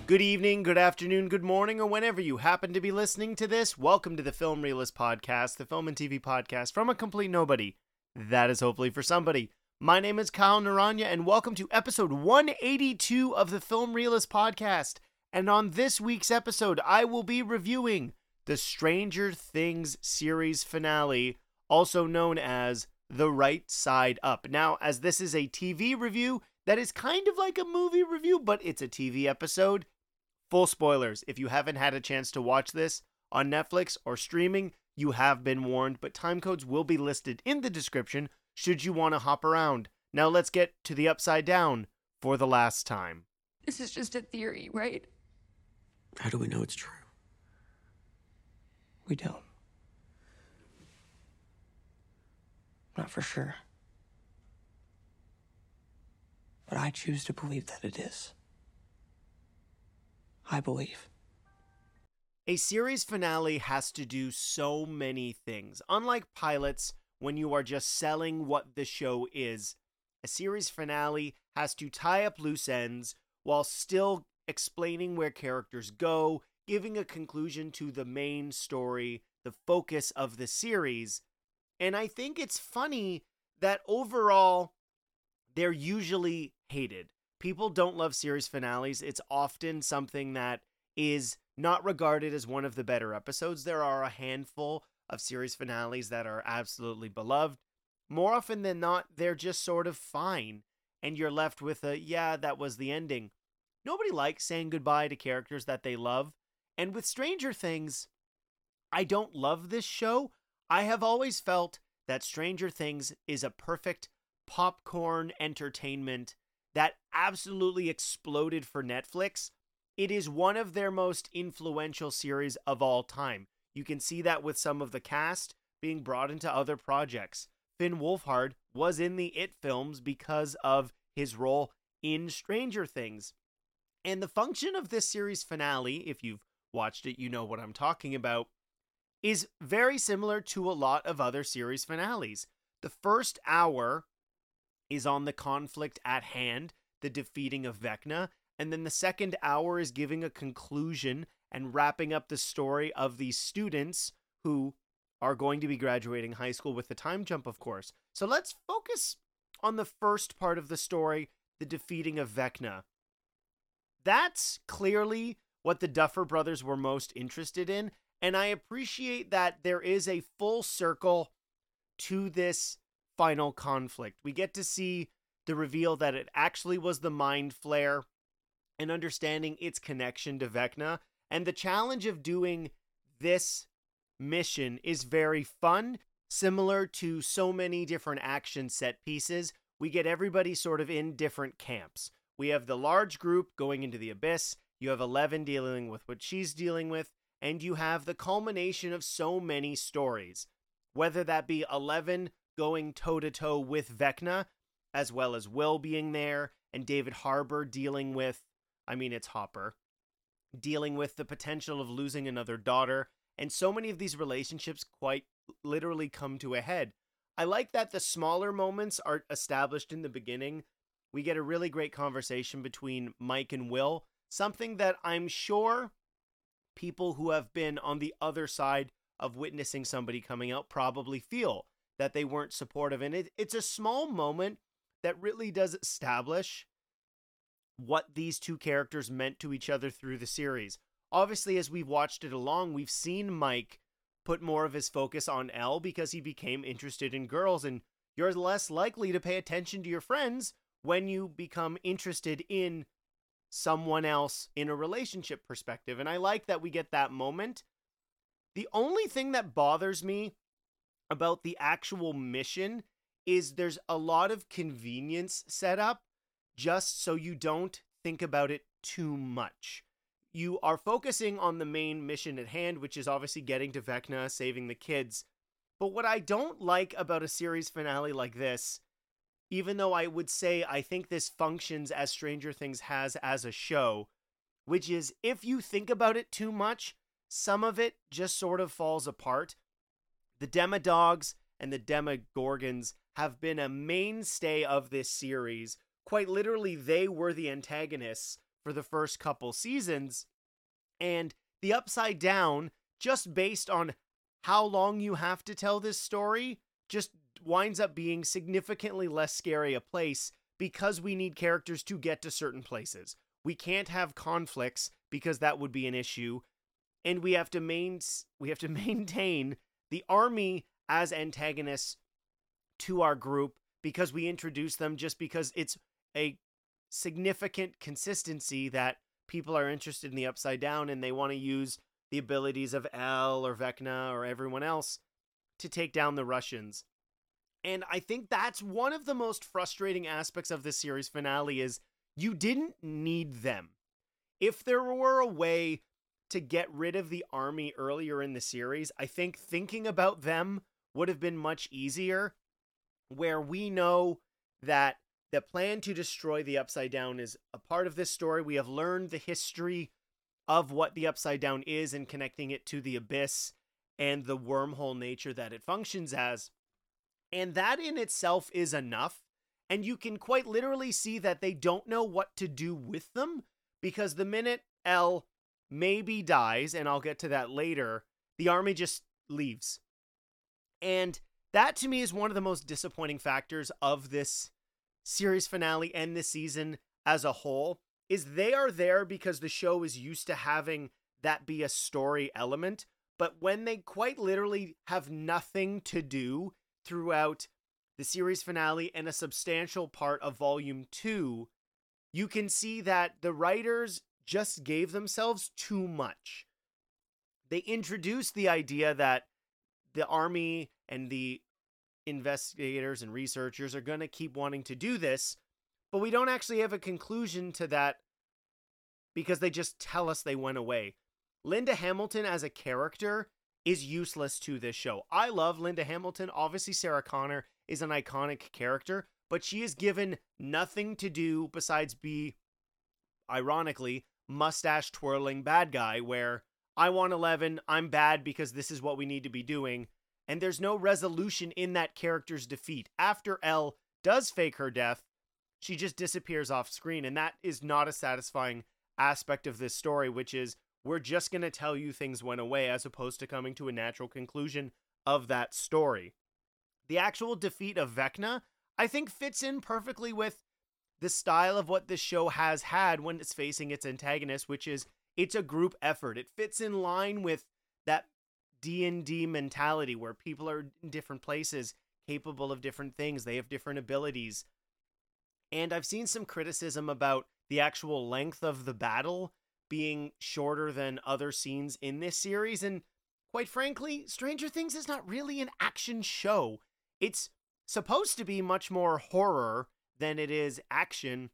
Good evening, good afternoon, good morning, or whenever you happen to be listening to this, welcome to the Film Realist Podcast, the film and TV podcast from a complete nobody. That is hopefully for somebody. My name is Kyle Naranya, and welcome to episode 182 of the Film Realist Podcast. And on this week's episode, I will be reviewing the Stranger Things series finale, also known as The Right Side Up. Now, as this is a TV review, that is kind of like a movie review, but it's a TV episode. Full spoilers, if you haven't had a chance to watch this on Netflix or streaming, you have been warned, but timecodes will be listed in the description should you want to hop around. Now let's get to the Upside Down for the last time. This is just a theory, right? How do we know it's true? We don't. Not for sure. But I choose to believe that it is. I believe. A series finale has to do so many things. Unlike pilots, when you are just selling what the show is, a series finale has to tie up loose ends while still explaining where characters go, giving a conclusion to the main story, the focus of the series. And I think it's funny that overall, they're usually hated. People don't love series finales. It's often something that is not regarded as one of the better episodes. There are a handful of series finales that are absolutely beloved. More often than not, they're just sort of fine, and you're left with a, yeah, that was the ending. Nobody likes saying goodbye to characters that they love, and with Stranger Things, I don't love this show. I have always felt that Stranger Things is a perfect popcorn entertainment that absolutely exploded for Netflix. It is one of their most influential series of all time. You can see that with some of the cast being brought into other projects. Finn Wolfhard was in the It films because of his role in Stranger Things. And the function of this series finale, if you've watched it, you know what I'm talking about, is very similar to a lot of other series finales. The first hour is on the conflict at hand, the defeating of Vecna, and then the second hour is giving a conclusion and wrapping up the story of these students who are going to be graduating high school with the time jump, of course. So let's focus on the first part of the story, the defeating of Vecna. That's clearly what the Duffer Brothers were most interested in, and I appreciate that there is a full circle to this final conflict. We get to see the reveal that it actually was the Mind Flare and understanding its connection to Vecna. And the challenge of doing this mission is very fun, similar to so many different action set pieces. We get everybody sort of in different camps. We have the large group going into the abyss. You have Eleven dealing with what she's dealing with. And you have the culmination of so many stories. Whether that be Eleven going toe-to-toe with Vecna, as well as Will being there, and David Harbour dealing with, it's Hopper, dealing with the potential of losing another daughter, and so many of these relationships quite literally come to a head. I like that the smaller moments are established in the beginning. We get a really great conversation between Mike and Will, something that I'm sure people who have been on the other side of witnessing somebody coming out probably feel that they weren't supportive. And it's a small moment that really does establish what these two characters meant to each other through the series. Obviously, as we've watched it along, we've seen Mike put more of his focus on Elle because he became interested in girls, and you're less likely to pay attention to your friends when you become interested in someone else in a relationship perspective. And I like that we get that moment. The only thing that bothers me about the actual mission is there's a lot of convenience set up just so you don't think about it too much. You are focusing on the main mission at hand, which is obviously getting to Vecna, saving the kids. But what I don't like about a series finale like this, even though I would say I think this functions as Stranger Things has as a show, which is if you think about it too much, some of it just sort of falls apart. The Demodogs and the Demogorgons have been a mainstay of this series. Quite literally, they were the antagonists for the first couple seasons. And the Upside Down, just based on how long you have to tell this story, just winds up being significantly less scary a place because we need characters to get to certain places. We can't have conflicts because that would be an issue. And we have to maintain the army as antagonists to our group because we introduce them just because it's a significant consistency that people are interested in the Upside Down and they want to use the abilities of El or Vecna or everyone else to take down the Russians. And I think that's one of the most frustrating aspects of this series finale is you didn't need them. If there were a way to get rid of the army earlier in the series, I think thinking about them would have been much easier, where we know that the plan to destroy the Upside Down is a part of this story. We have learned the history of what the Upside Down is and connecting it to the Abyss and the wormhole nature that it functions as. And that in itself is enough. And you can quite literally see that they don't know what to do with them, because the minute El maybe dies, and I'll get to that later, the army just leaves. And that to me is one of the most disappointing factors of this series finale and this season as a whole, is they are there because the show is used to having that be a story element, but when they quite literally have nothing to do throughout the series finale and a substantial part of volume 2, you can see that the writers just gave themselves too much. They introduced the idea that the army and the investigators and researchers are going to keep wanting to do this, but we don't actually have a conclusion to that because they just tell us they went away. Linda Hamilton as a character is useless to this show. I love Linda Hamilton. Obviously, Sarah Connor is an iconic character, but she is given nothing to do besides be, ironically, mustache twirling bad guy, where I want 11, I'm bad because this is what we need to be doing, and there's no resolution in that character's defeat. After El does fake her death, she just disappears off screen, and that is not a satisfying aspect of this story, which is we're just going to tell you things went away as opposed to coming to a natural conclusion of that story. The actual defeat of Vecna, I think, fits in perfectly with the style of what this show has had when it's facing its antagonist, which is it's a group effort. It fits in line with that D&D mentality where people are in different places, capable of different things. They have different abilities. And I've seen some criticism about the actual length of the battle being shorter than other scenes in this series. And quite frankly, Stranger Things is not really an action show. It's supposed to be much more horror than it is action.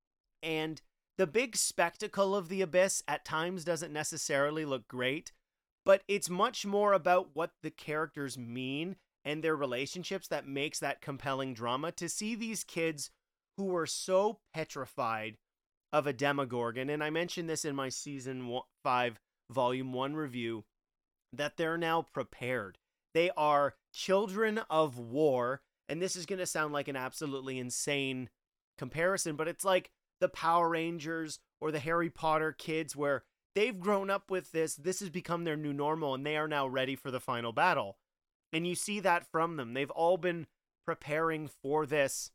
And the big spectacle of the Abyss at times doesn't necessarily look great, but it's much more about what the characters mean and their relationships that makes that compelling drama. To see these kids who were so petrified of a Demogorgon, and I mentioned this in my season 5 volume 1 review, that they're now prepared. They are children of war, and this is going to sound like an absolutely insane comparison, but it's like the Power Rangers or the Harry Potter kids, where they've grown up with this. This has become their new normal, and they are now ready for the final battle. And you see that from them. They've all been preparing for this.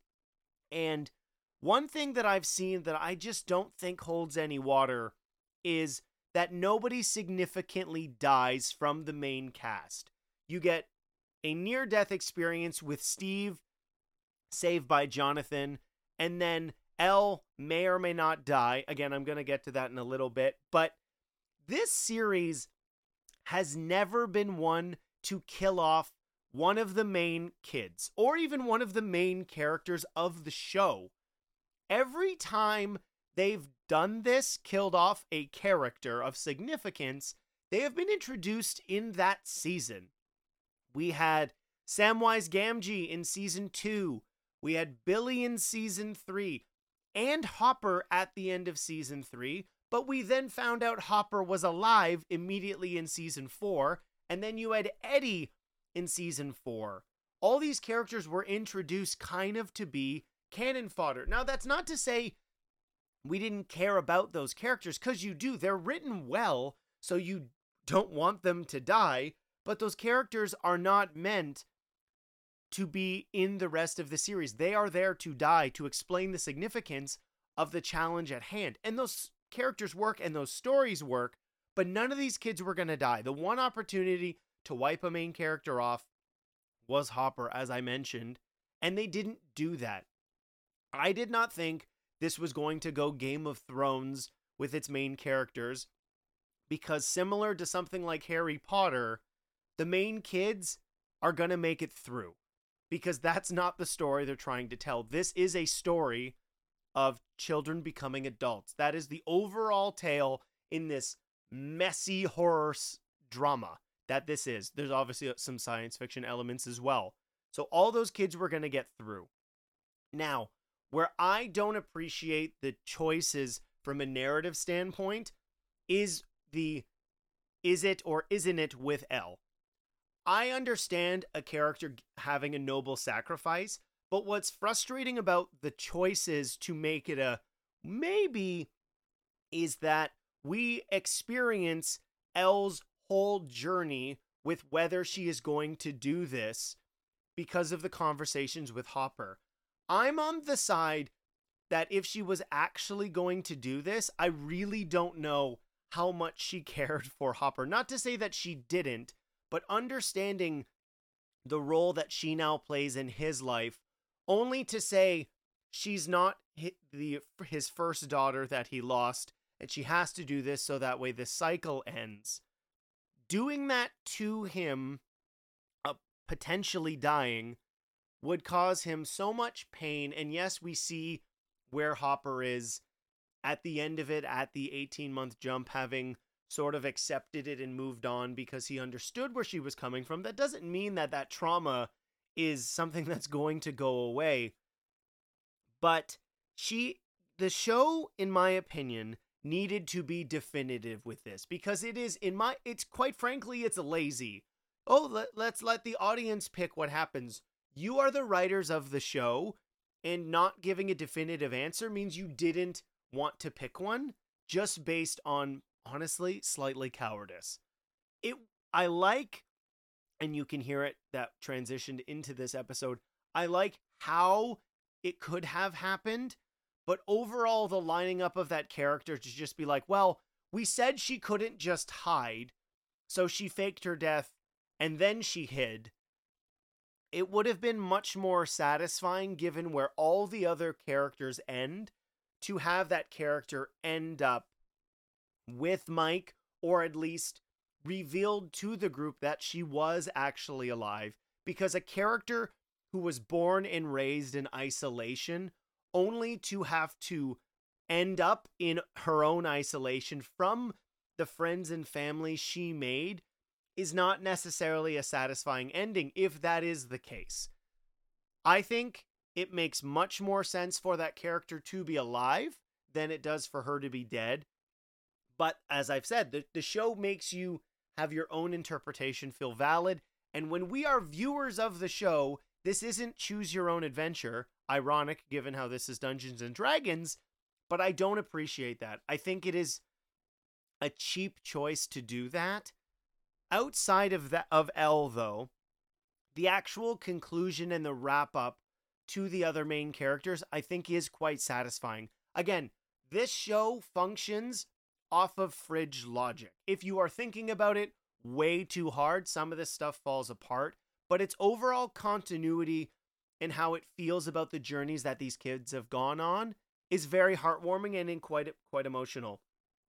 And one thing that I've seen that I just don't think holds any water is that nobody significantly dies from the main cast. You get a near-death experience with Steve, saved by Jonathan, and then El may or may not die. Again, I'm going to get to that in a little bit, but this series has never been one to kill off one of the main kids, or even one of the main characters of the show. Every time they've done this, killed off a character of significance, they have been introduced in that season. We had Samwise Gamgee in season 2. We had Billy in season 3. And Hopper at the end of season 3. But we then found out Hopper was alive immediately in season 4. And then you had Eddie in season 4. All these characters were introduced kind of to be cannon fodder. Now, that's not to say we didn't care about those characters, because you do. They're written well, so you don't want them to die, but those characters are not meant to be in the rest of the series. They are there to die, to explain the significance of the challenge at hand. And those characters work and those stories work, but none of these kids were going to die. The one opportunity to wipe a main character off was Hopper, as I mentioned, and they didn't do that. I did not think this was going to go Game of Thrones with its main characters, because similar to something like Harry Potter, the main kids are going to make it through, because that's not the story they're trying to tell. This is a story of children becoming adults. That is the overall tale in this messy horror drama that this is. There's obviously some science fiction elements as well. So all those kids were going to get through. Now, where I don't appreciate the choices from a narrative standpoint is it or isn't it with Elle. I understand a character having a noble sacrifice, but what's frustrating about the choices to make it a maybe is that we experience Elle's whole journey with whether she is going to do this because of the conversations with Hopper. I'm on the side that if she was actually going to do this, I really don't know how much she cared for Hopper. Not to say that she didn't, but understanding the role that she now plays in his life, only to say she's not his first daughter that he lost, and she has to do this so that way the cycle ends. Doing that to him, potentially dying, would cause him so much pain. And yes, we see where Hopper is at the end of it, at the 18-month jump, having sort of accepted it and moved on because he understood where she was coming from. That doesn't mean that that trauma is something that's going to go away. But the show, in my opinion, needed to be definitive with this, because it's quite frankly, it's lazy. Oh, let's let the audience pick what happens. You are the writers of the show, and not giving a definitive answer means you didn't want to pick one, just based on, honestly, slightly cowardice. I like, and you can hear it that transitioned into this episode, I like how it could have happened, but overall the lining up of that character to just be like, well, we said she couldn't just hide, so she faked her death and then she hid. It would have been much more satisfying, given where all the other characters end, to have that character end up with Mike, or at least revealed to the group that she was actually alive. Because a character who was born and raised in isolation, only to have to end up in her own isolation from the friends and family she made, is not necessarily a satisfying ending, if that is the case. I think it makes much more sense for that character to be alive than it does for her to be dead. But as I've said, the show makes you have your own interpretation feel valid. And when we are viewers of the show, this isn't choose your own adventure. Ironic, given how this is Dungeons and Dragons, but I don't appreciate that. I think it is a cheap choice to do that. Outside of Elle, though, the actual conclusion and the wrap-up to the other main characters, I think, is quite satisfying. Again, this show functions off of fridge logic. If you are thinking about it way too hard, some of this stuff falls apart, but its overall continuity and how it feels about the journeys that these kids have gone on is very heartwarming and quite emotional.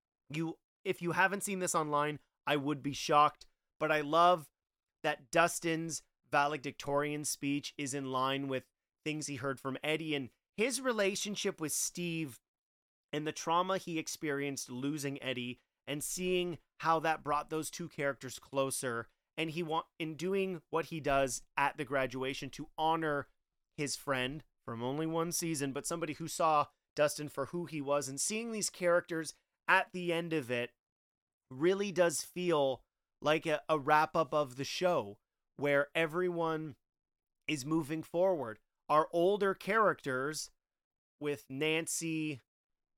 If you haven't seen this online, I would be shocked. But I love that Dustin's valedictorian speech is in line with things he heard from Eddie, and his relationship with Steve and the trauma he experienced losing Eddie, and seeing how that brought those two characters closer. And in doing what he does at the graduation to honor his friend from only one season, but somebody who saw Dustin for who he was, and seeing these characters at the end of it really does feel like a wrap-up of the show, where everyone is moving forward. Our older characters, with Nancy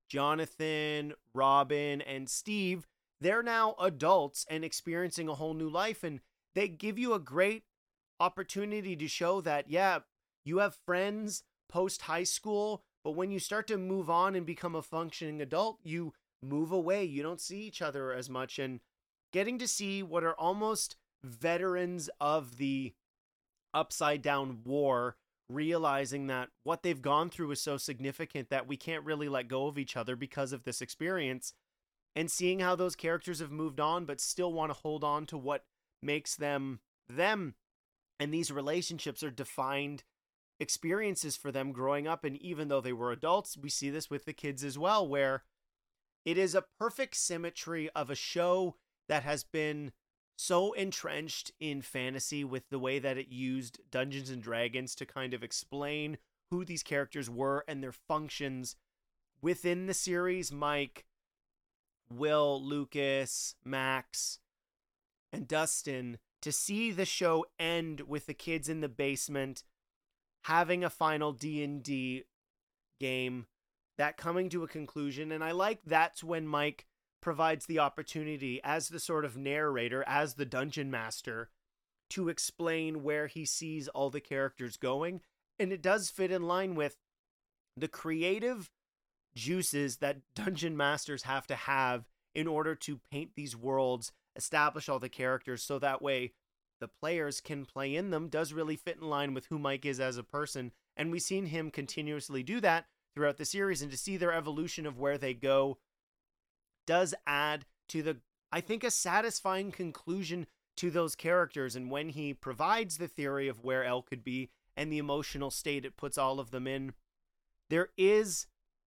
Jonathan, Robin, and Steve, they're now adults and experiencing a whole new life. And they give you a great opportunity to show that, yeah, you have friends post high school, but when you start to move on and become a functioning adult, you move away. You don't see each other as much. And getting to see what are almost veterans of the Upside Down War, realizing that what they've gone through is so significant that we can't really let go of each other because of this experience, and seeing how those characters have moved on but still want to hold on to what makes them them, and these relationships are defined experiences for them growing up. And even though they were adults, we see this with the kids as well, where it is a perfect symmetry of a show that has been so entrenched in fantasy with the way that it used Dungeons and Dragons to kind of explain who these characters were and their functions within the series. Mike, Will, Lucas, Max, and Dustin, to see the show end with the kids in the basement having a final D&D game, that coming to a conclusion. And I like that's when Mike provides the opportunity as the sort of narrator, as the dungeon master, to explain where he sees all the characters going. And it does fit in line with the creative juices that dungeon masters have to have in order to paint these worlds, establish all the characters, so that way the players can play in them. Does really fit in line with who Mike is as a person. And we've seen him continuously do that throughout the series, and to see their evolution of where they go does add to the, I think, a satisfying conclusion to those characters. And when he provides the theory of where Elle could be and the emotional state it puts all of them in, there is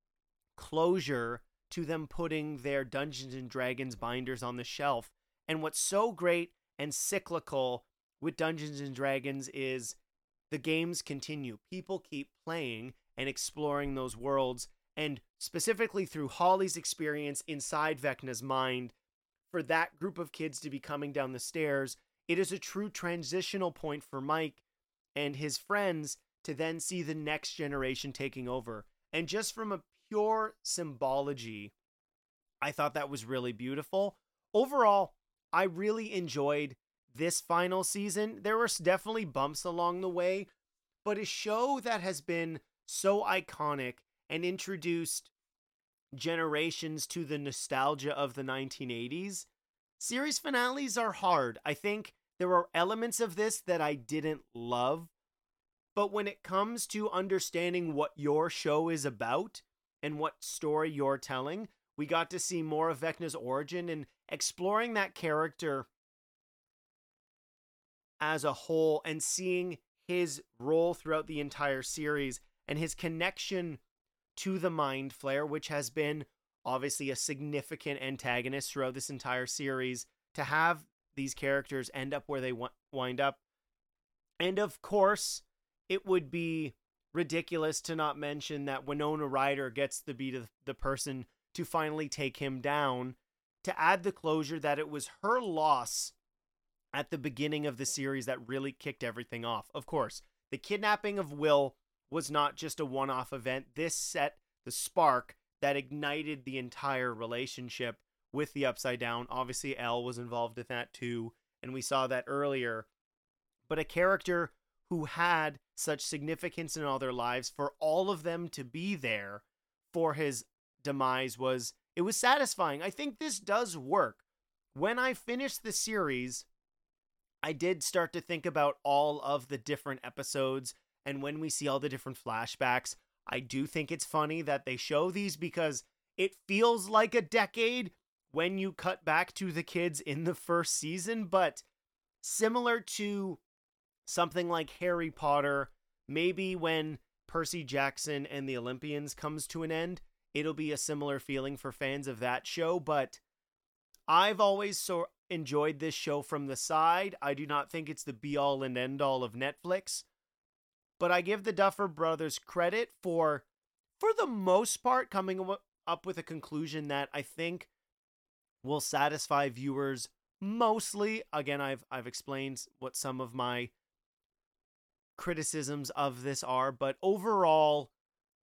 closure to them putting their Dungeons and Dragons binders on the shelf. And what's so great and cyclical with Dungeons and Dragons is the games continue. People keep playing and exploring those worlds, and specifically through Holly's experience inside Vecna's mind, for that group of kids to be coming down the stairs, it is a true transitional point for Mike and his friends to then see the next generation taking over. And just from a pure symbology, I thought that was really beautiful. Overall, I really enjoyed this final season. There were definitely bumps along the way, but a show that has been so iconic and introduced generations to the nostalgia of the 1980s, series finales are hard. I think there are elements of this that I didn't love, but when it comes to understanding what your show is about and what story you're telling, we got to see more of Vecna's origin and exploring that character as a whole, and seeing his role throughout the entire series and his connection to the Mind Flayer, which has been obviously a significant antagonist throughout this entire series, to have these characters end up where they wind up. And of course, it would be ridiculous to not mention that Winona Ryder gets to be the person to finally take him down, to add the closure that it was her loss at the beginning of the series that really kicked everything off. Of course, the kidnapping of Will was not just a one-off event. This set the spark that ignited the entire relationship with the Upside Down. Obviously, Elle was involved in that too, and we saw that earlier. But a character who had such significance in all their lives, for all of them to be there for his demise, was satisfying. I think this does work. When I finished the series, I did start to think about all of the different episodes, and when we see all the different flashbacks, I do think it's funny that they show these, because it feels like a decade when you cut back to the kids in the first season. But similar to something like Harry Potter, maybe when Percy Jackson and the Olympians comes to an end, it'll be a similar feeling for fans of that show. But I've always so enjoyed this show from the side. I do not think it's the be-all and end-all of Netflix, but I give the Duffer Brothers credit for the most part, coming up with a conclusion that I think will satisfy viewers mostly. Again, I've explained what some of my criticisms of this are, but overall,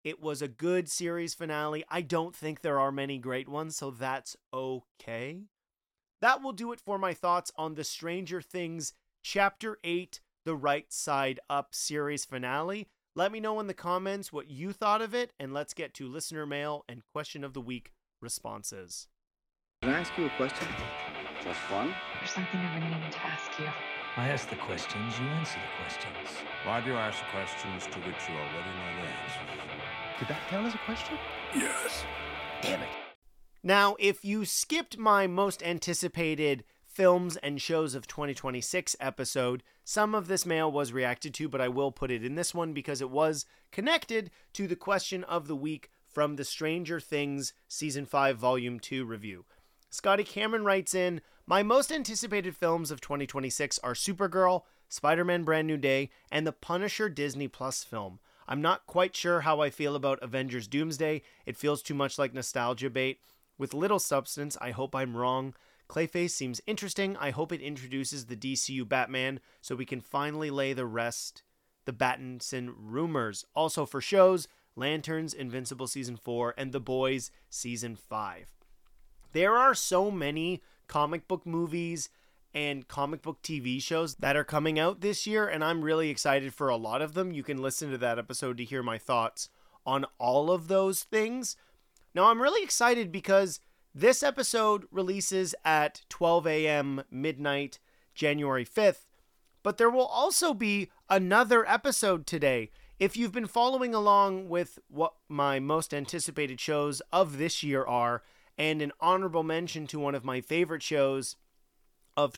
It was a good series finale. I don't think there are many great ones, so that's okay. That will do it for my thoughts on the Stranger Things Chapter 8, The Right Side Up series finale. Let me know in the comments what you thought of it, and let's get to listener mail and question of the week responses. Can I ask you a question? Just one? There's something I've been meaning to ask you. I ask the questions, you answer the questions. Why do you ask questions to which you already know the answers? Did that count as a question? Yes. Damn it. Now, if you skipped my most anticipated films and shows of 2026 episode, some of this mail was reacted to, but I will put it in this one because it was connected to the question of the week from the Stranger Things Season 5 Volume 2 review. Scotty Cameron writes in, my most anticipated films of 2026 are Supergirl, Spider-Man Brand New Day, and the Punisher Disney Plus film. I'm not quite sure how I feel about Avengers Doomsday. It feels too much like nostalgia bait. With little substance, I hope I'm wrong. Clayface seems interesting. I hope it introduces the DCU Batman so we can finally lay the rest, the Pattinson rumors. Also for shows, Lanterns, Invincible Season 4, and The Boys Season 5. There are so many comic book movies and comic book TV shows that are coming out this year, and I'm really excited for a lot of them. You can listen to that episode to hear my thoughts on all of those things. Now, I'm really excited because this episode releases at 12 a.m. midnight, January 5th, but there will also be another episode today. If you've been following along with what my most anticipated shows of this year are, and an honorable mention to one of my favorite shows of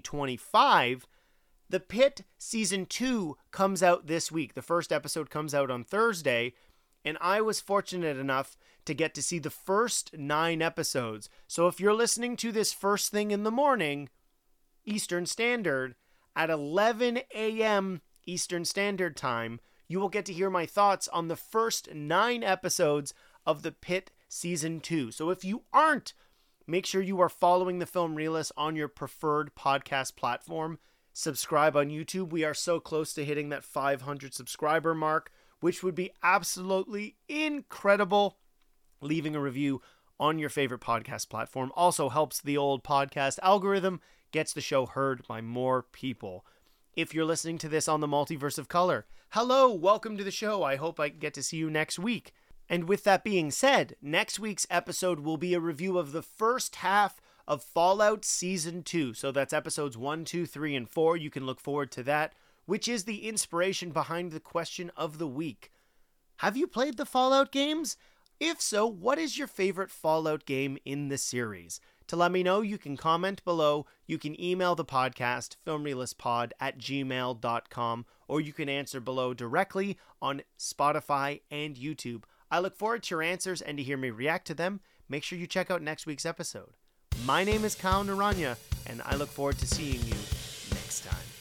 2025, The Pitt Season 2 comes out this week. The first episode comes out on Thursday, and I was fortunate enough to get to see the first 9 episodes. So if you're listening to this first thing in the morning, Eastern Standard, at 11 a.m. Eastern Standard Time, you will get to hear my thoughts on the first 9 episodes of The Pitt Season 2. So if you aren't, make sure you are following The Film Realist on your preferred podcast platform. Subscribe on YouTube. We are so close to hitting that 500 subscriber mark, which would be absolutely incredible. Leaving a review on your favorite podcast platform also helps the old podcast algorithm, gets the show heard by more people. If you're listening to this on the Multiverse of Color, hello, welcome to the show. I hope I get to see you next week. And with that being said, next week's episode will be a review of the first half of Fallout Season 2. So that's episodes 1, 2, 3, and 4. You can look forward to that, which is the inspiration behind the question of the week. Have you played the Fallout games? If so, what is your favorite Fallout game in the series? To let me know, you can comment below, you can email the podcast, filmrealistpod@gmail.com, or you can answer below directly on Spotify and YouTube. I look forward to your answers and to hear me react to them. Make sure you check out next week's episode. My name is Kyle Naranya, and I look forward to seeing you next time.